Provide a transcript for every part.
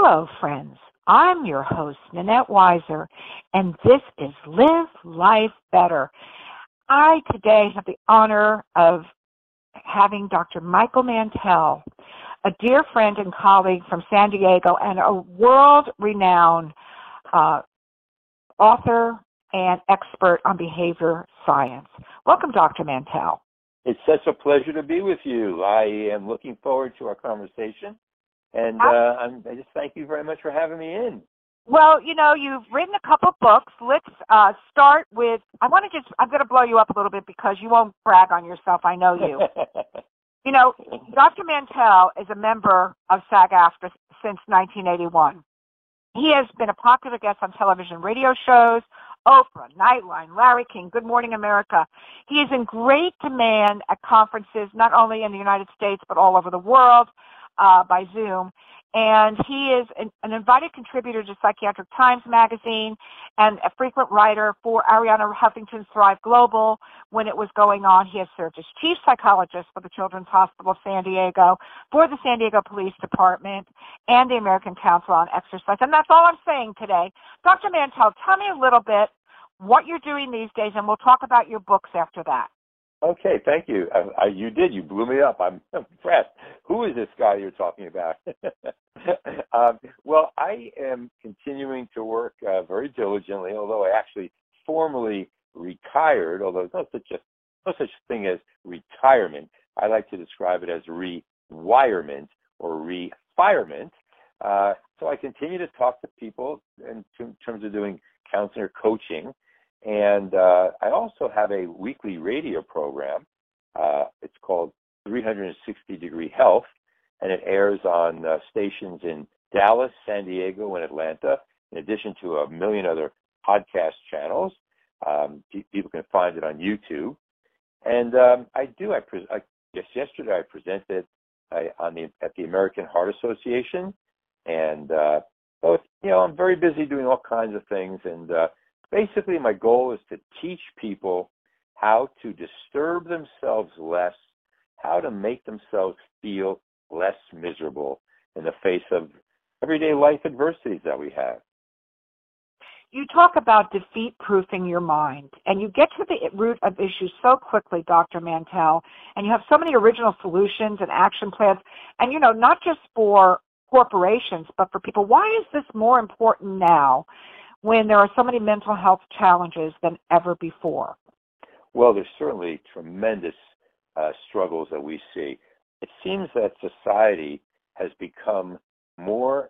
Hello, friends. I'm your host, Nanette Weiser, and this is Live Life Better. I today have the honor of having Dr. Michael Mantell, a dear friend and colleague from San Diego and a world-renowned author and expert on behavior science. Welcome, Dr. Mantell. It's such a pleasure to be with you. I am looking forward to our conversation, and I just thank you very much for having me in. Well, you know, you've written a couple books. Let's start with, I'm going to blow you up a little bit because you won't brag on yourself. I know you. You know, Dr. Mantell is a member of SAG-AFTRA since 1981. He has been a popular guest on television radio shows, Oprah, Nightline, Larry King, Good Morning America. He is in great demand at conferences, not only in the United States, but all over the world by Zoom. And he is an invited contributor to Psychiatric Times magazine and a frequent writer for Arianna Huffington's Thrive Global when it was going on. He has served as chief psychologist for the Children's Hospital of San Diego, for the San Diego Police Department, and the American Council on Exercise. And that's all I'm saying today. Dr. Mantell, tell me a little bit what you're doing these days, and we'll talk about your books after that. Okay, thank you. You blew me up. I'm impressed. Who is this guy you're talking about? Well, I am continuing to work very diligently, although I actually formally retired, although there's no such thing as retirement. I like to describe it as rewirement or refirement. So I continue to talk to people in terms of doing counseling or coaching. And I also have a weekly radio program. It's called 360 Degree Health, and it airs on stations in Dallas, San Diego, and Atlanta, in addition to a million other podcast channels. People can find it on YouTube. And yesterday I presented at the American Heart Association, and I'm very busy doing all kinds of things, and basically, my goal is to teach people how to disturb themselves less, how to make themselves feel less miserable in the face of everyday life adversities that we have. You talk about defeat-proofing your mind, and you get to the root of issues so quickly, Dr. Mantell, and you have so many original solutions and action plans, and, not just for corporations, but for people. Why is this more important now when there are so many mental health challenges than ever before? Well, there's certainly tremendous struggles that we see. It seems that society has become more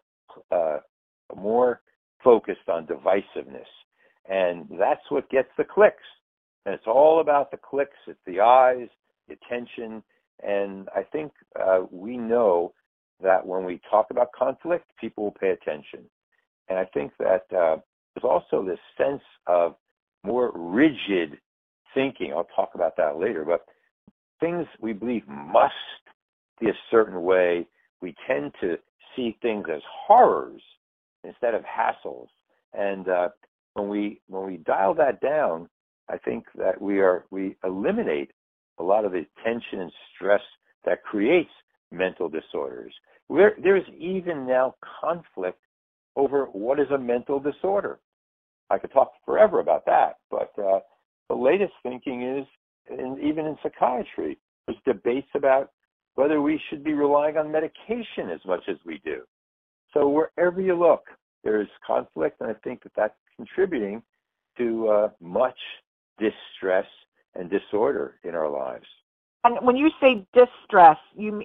focused on divisiveness, and that's what gets the clicks. And it's all about the clicks. It's the eyes, the attention, and I think we know that when we talk about conflict, people will pay attention. And I think that there's also this sense of more rigid thinking. I'll talk about that later. But things we believe must be a certain way. We tend to see things as horrors instead of hassles. And when we dial that down, I think that we eliminate a lot of the tension and stress that creates mental disorders. There's even now conflict over what is a mental disorder. I could talk forever about that, but the latest thinking is, even in psychiatry, there's debates about whether we should be relying on medication as much as we do. So wherever you look, there's conflict, and I think that that's contributing to much distress and disorder in our lives. And when you say distress,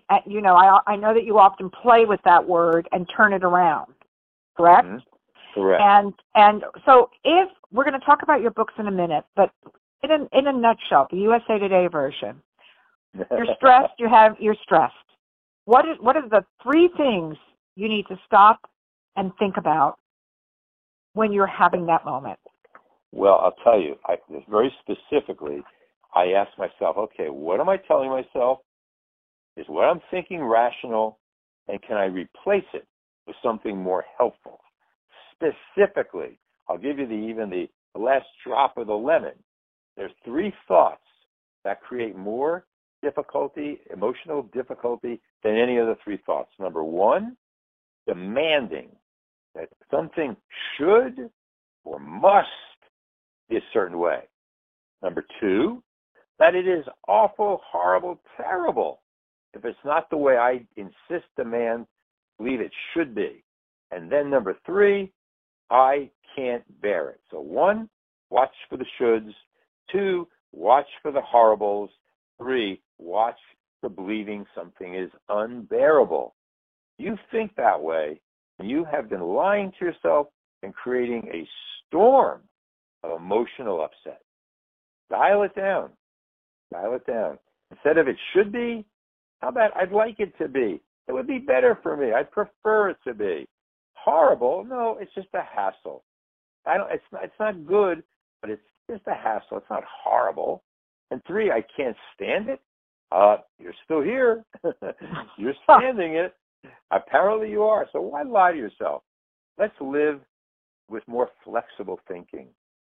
I know that you often play with that word and turn it around, correct? Mm-hmm. Correct. And so if we're going to talk about your books in a minute, but in a nutshell, the USA Today version, you're stressed, you're stressed. What are the three things you need to stop and think about when you're having that moment? Well, I'll tell you, very specifically, I ask myself, okay, what am I telling myself? Is what I'm thinking rational, and can I replace it with something more helpful? Specifically, I'll give you the last drop of the lemon. There's three thoughts that create more difficulty, emotional difficulty, than any of the three thoughts. Number one, demanding. that something should or must be a certain way. Number two, that it is awful, horrible, terrible if it's not the way I insist, demand, believe it should be. And then number three, I can't bear it. So one, watch for the shoulds. Two, watch for the horribles. Three, watch for believing something is unbearable. You think that way, you have been lying to yourself and creating a storm of emotional upset. Dial it down. Dial it down. Instead of it should be, how about I'd like it to be? It would be better for me. I'd prefer it to be. Horrible? No, it's just a hassle. It's not good, but it's just a hassle. It's not horrible. And three, I can't stand it. You're still here. You're standing it. Apparently you are. So why lie to yourself? Let's live with more flexible thinking.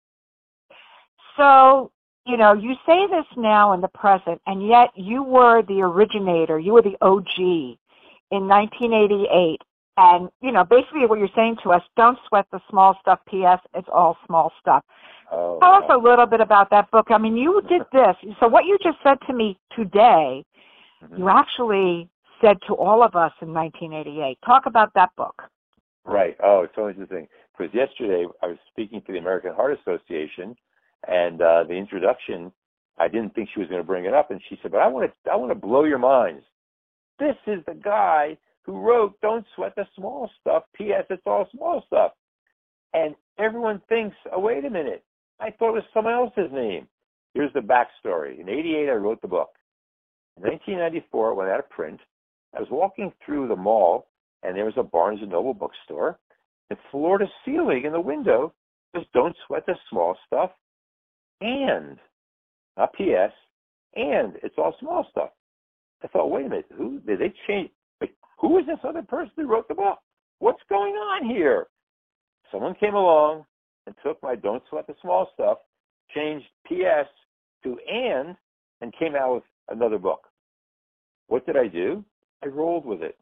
So, you say this now in the present, and yet you were the originator. You were the OG in 1988. And, basically what you're saying to us, don't sweat the small stuff, P.S., it's all small stuff. Oh, Tell us a little bit about that book. I mean, you did this. So what you just said to me today, you actually said to all of us in 1988. Talk about that book. Right. Oh, it's so interesting. Because yesterday I was speaking to the American Heart Association, and the introduction, I didn't think she was going to bring it up, and she said, but I want to blow your minds. This is the guy who wrote Don't Sweat the Small Stuff, P.S. It's all small stuff. And everyone thinks, oh, wait a minute, I thought it was someone else's name. Here's the backstory. In 88, I wrote the book. In 1994, it went out of print. I was walking through the mall, and there was a Barnes & Noble bookstore, and floor to ceiling in the window was Don't Sweat the Small Stuff, and, not P.S., and it's all small stuff. I thought, wait a minute, who did they change? Like, who is this other person who wrote the book? What's going on here? Someone came along and took my Don't Sweat the Small Stuff, changed P.S. to and came out with another book. What did I do? I rolled with it.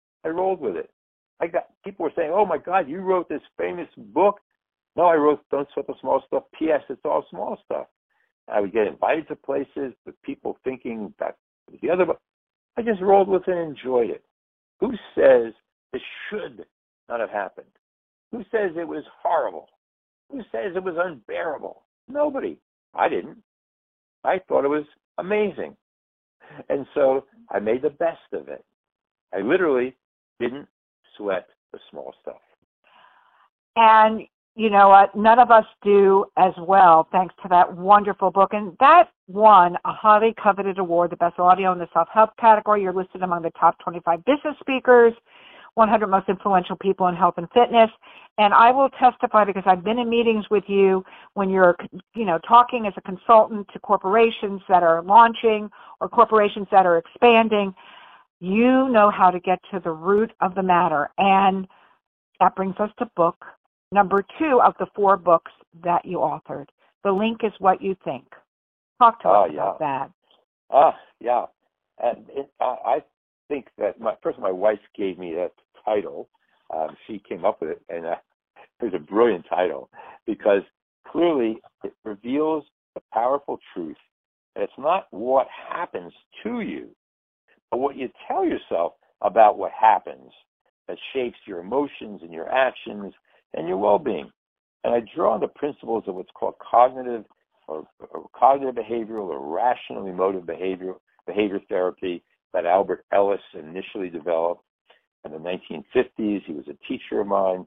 People were saying, oh my God, you wrote this famous book. No, I wrote Don't Sweat the Small Stuff, P.S. It's all small stuff. I would get invited to places with people thinking that was the other book. I just rolled with it and enjoyed it. Who says this should not have happened? Who says it was horrible? Who says it was unbearable? Nobody. I didn't. I thought it was amazing. And so I made the best of it. I literally didn't sweat the small stuff. And you know what? None of us do as well, thanks to that wonderful book. And that won a highly coveted award, the Best Audio in the Self-Help category. You're listed among the top 25 business speakers, 100 most influential people in health and fitness. And I will testify, because I've been in meetings with you when you're, talking as a consultant to corporations that are launching or corporations that are expanding. You know how to get to the root of the matter. And that brings us to book number 2 of the 4 books that you authored. The Link is What You Think. Talk to us about that. Yeah. And I think that my wife gave me that title. She came up with it, and it was a brilliant title because clearly it reveals the powerful truth that it's not what happens to you, but what you tell yourself about what happens that shapes your emotions and your actions and your well-being. And I draw on the principles of what's called cognitive behavioral or rational emotive behavior therapy that Albert Ellis initially developed in the 1950s. He was a teacher of mine.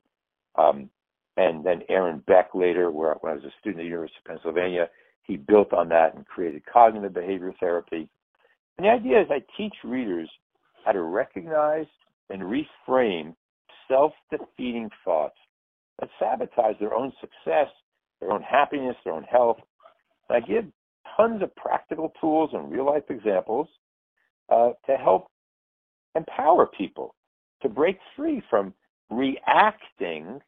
And then Aaron Beck later, when I was a student at the University of Pennsylvania, he built on that and created cognitive behavior therapy. And the idea is I teach readers how to recognize and reframe self-defeating thoughts that sabotage their own success, their own happiness, their own health. And I give tons of practical tools and real-life examples to help empower people to break free from reacting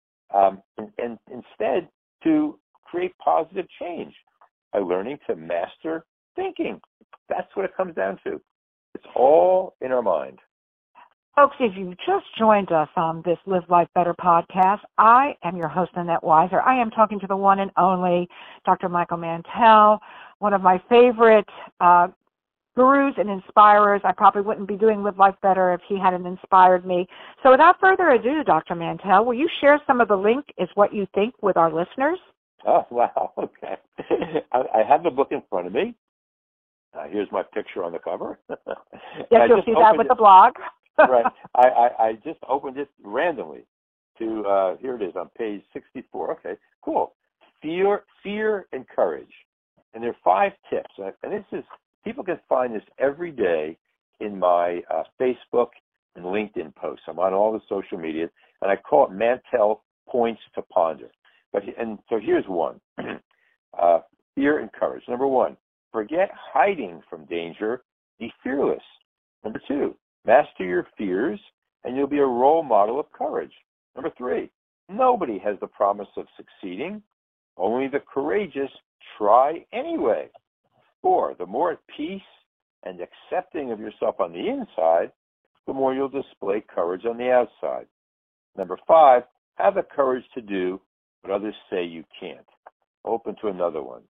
and instead to create positive change by learning to master thinking. That's what it comes down to. It's all in our mind. Folks, if you've just joined us on this Live Life Better podcast, I am your host, Annette Weiser. I am talking to the one and only Dr. Michael Mantell, one of my favorite gurus and inspirers. I probably wouldn't be doing Live Life Better if he hadn't inspired me. So without further ado, Dr. Mantell, will you share some of the link is what you think with our listeners? Oh, wow. Okay. I have the book in front of me. Here's my picture on the cover. Yes, you'll see that with the blog. Right. I just opened it randomly to, here it is on page 64. Okay, cool. Fear and courage. And there are 5 tips. And this is, people can find this every day in my Facebook and LinkedIn posts. I'm on all the social media, and I call it Mantell Points to Ponder. So here's one. Fear and courage. Number 1, forget hiding from danger. Be fearless. Number 2, master your fears, and you'll be a role model of courage. Number 3, nobody has the promise of succeeding. Only the courageous try anyway. 4, the more at peace and accepting of yourself on the inside, the more you'll display courage on the outside. Number 5, have the courage to do what others say you can't. Open to another one.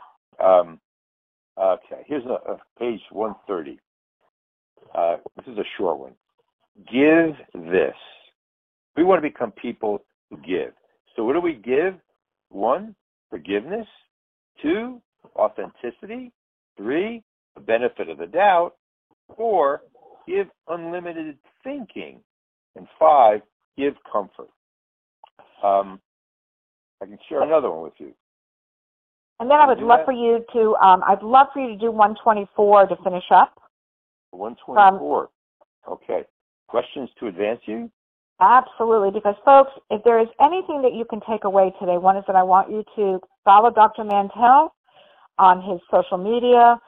Okay, here's page 130. This is a short one. Give this. We want to become people who give. So what do we give? 1, forgiveness. 2, authenticity. 3, the benefit of the doubt. 4, give unlimited thinking. And 5, give comfort. I can share another one with you. And then I would love for you to, I'd love for you to do 124 to finish up. 124. Okay. Questions to advance you? Absolutely, because folks, if there is anything that you can take away today, one is that I want you to follow Dr. Mantell on his social media,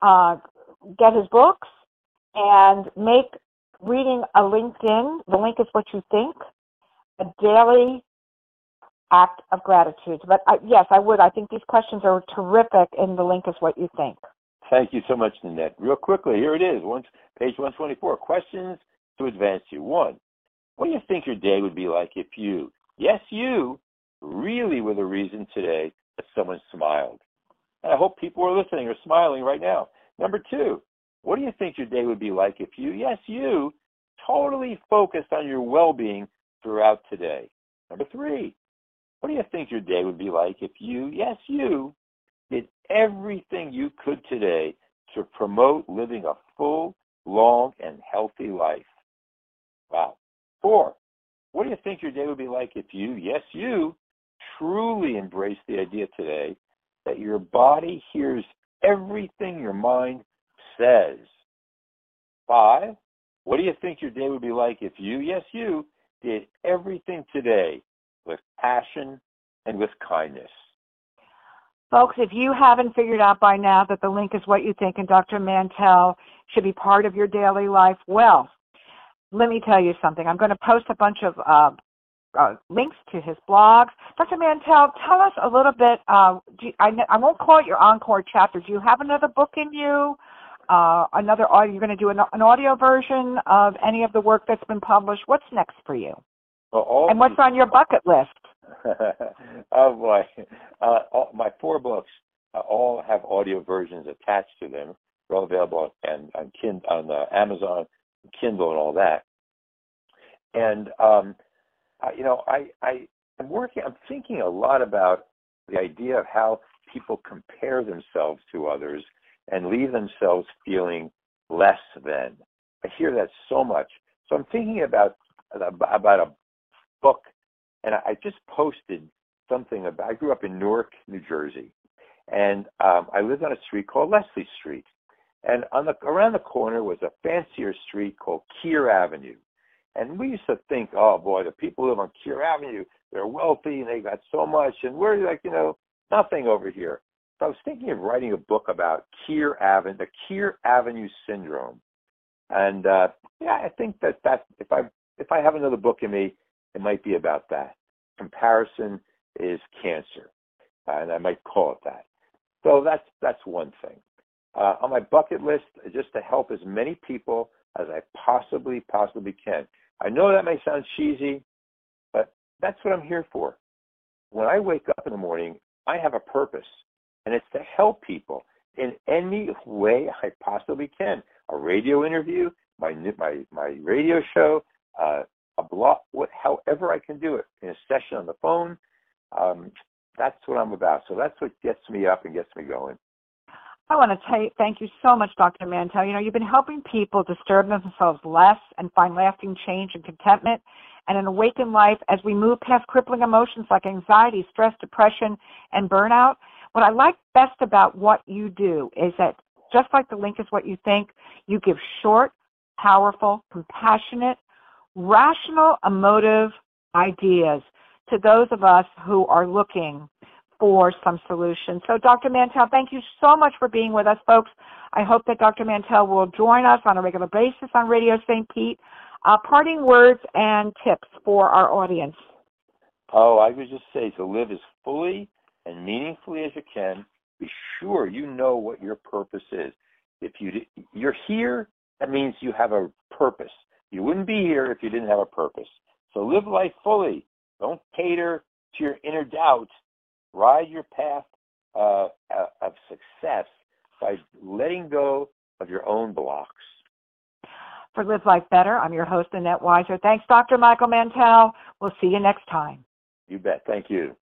get his books, and make reading a LinkedIn, the link is what you think, a daily act of gratitude. But yes, I would. I think these questions are terrific, and the link is what you think. Thank you so much, Nanette. Real quickly, here it is, page 124. Questions to advance you. 1, what do you think your day would be like if you, yes, you, really were the reason today that someone smiled? And I hope people who are listening are smiling right now. Number 2, what do you think your day would be like if you, yes, you, totally focused on your well-being throughout today? Number 3, what do you think your day would be like if you, yes, you, did everything you could today to promote living a full, long, and healthy life? Wow. 4, what do you think your day would be like if you, yes, you, truly embrace the idea today that your body hears everything your mind says? 5, what do you think your day would be like if you, yes, you, did everything today with passion and with kindness? Folks, if you haven't figured out by now that the link is what you think and Dr. Mantell should be part of your daily life, well, let me tell you something. I'm going to post a bunch of links to his blogs. Dr. Mantell, tell us a little bit. I won't call it your encore chapter. Do you have another book in you? Another audio? You're going to do an audio version of any of the work that's been published. What's next for you? Well, and what's on your bucket list? Oh boy, my 4 books all have audio versions attached to them. They're all available on Amazon, Kindle, and all that. And I'm thinking a lot about the idea of how people compare themselves to others and leave themselves feeling less than. I hear that so much. So I'm thinking about a book, and I just posted something about, I grew up in Newark, New Jersey, and I lived on a street called Leslie Street. And around the corner was a fancier street called Keir Avenue. And we used to think, oh boy, the people who live on Keir Avenue, they're wealthy and they got so much, and we're like, nothing over here. So I was thinking of writing a book about Keir Avenue, the Keir Avenue syndrome. And I think that if I have another book in me, it might be about that. Comparison is cancer, and I might call it that. So that's one thing. On my bucket list, just to help as many people as I possibly can. I know that may sound cheesy, but that's what I'm here for. When I wake up in the morning, I have a purpose, and it's to help people in any way I possibly can. A radio interview, my radio show, a blog, however I can do it, in a session on the phone. That's what I'm about. So that's what gets me up and gets me going. I want to thank you so much, Dr. Mantell. You've been helping people disturb themselves less and find lasting change and contentment and an awakened life as we move past crippling emotions like anxiety, stress, depression, and burnout. What I like best about what you do is that, just like the link is what you think, you give short, powerful, compassionate, rational, emotive ideas to those of us who are looking for some solution. So, Dr. Mantell, thank you so much for being with us, folks. I hope that Dr. Mantell will join us on a regular basis on Radio St. Pete. Parting words and tips for our audience. Oh, I would just say to live as fully and meaningfully as you can. Be sure you know what your purpose is. If you're here, that means you have a purpose. You wouldn't be here if you didn't have a purpose. So live life fully. Don't cater to your inner doubt. Ride your path of success by letting go of your own blocks. For Live Life Better, I'm your host, Annette Weiser. Thanks, Dr. Michael Mantell. We'll see you next time. You bet. Thank you.